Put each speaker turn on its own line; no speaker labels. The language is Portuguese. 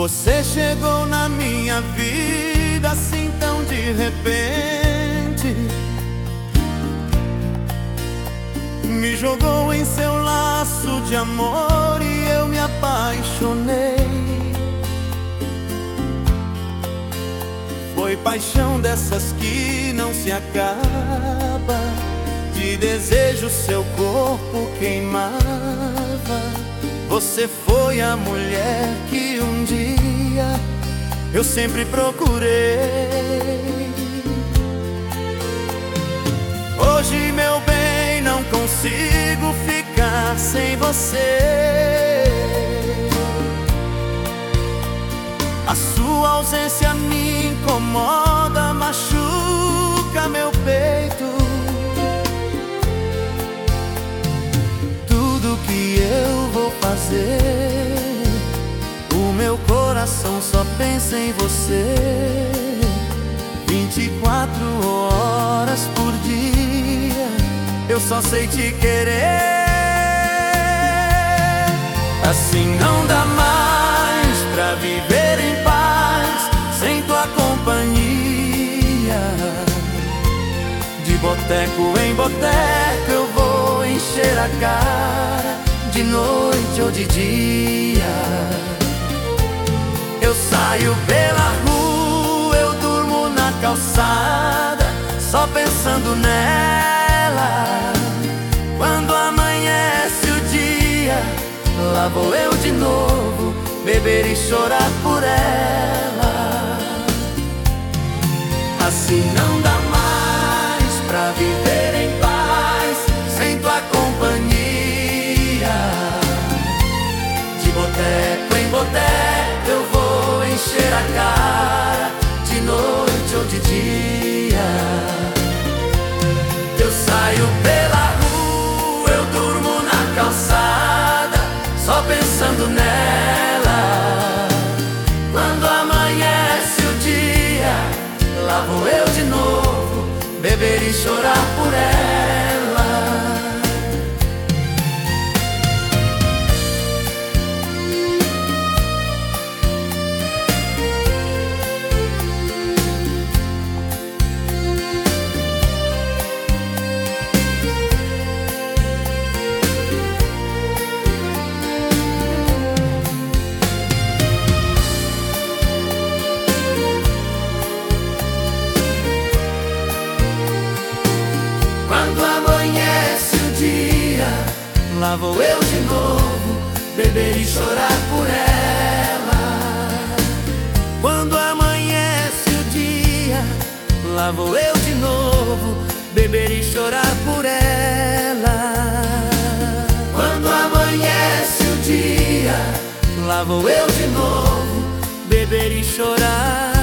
Você chegou na minha vida assim tão de repente, me jogou em seu laço de amor e eu me apaixonei. Foi paixão dessas que não se acaba, de desejo seu corpo queimava. Você foi a mulher que um dia eu sempre procurei. Hoje, meu bem, não consigo ficar sem você. A sua ausência me incomoda, machuca meu peito. Tudo que eu vou fazer, o meu coração só pensa em você. 24 horas por dia eu só sei te querer. Assim não dá mais pra viver em paz sem tua companhia. De boteco em boteco eu vou encher a cara, de noite ou de dia. Eu saio pela rua, eu durmo na calçada, só pensando nela. Quando amanhece o dia, lá vou eu de novo beber e chorar por ela. Assim não dá mais pra viver em paz sem tua companhia. De boteco em boteco eu vou encher a cara, de noite ou de dia. Eu saio pela rua, eu durmo na calçada, só pensando nela. Quando amanhece o dia, lá vou eu de novo beber e chorar por ela. Lá vou eu de novo beber e chorar por ela. Quando amanhece o dia, lá vou eu de novo beber e chorar por ela. Quando amanhece o dia, lá vou eu de novo beber e chorar.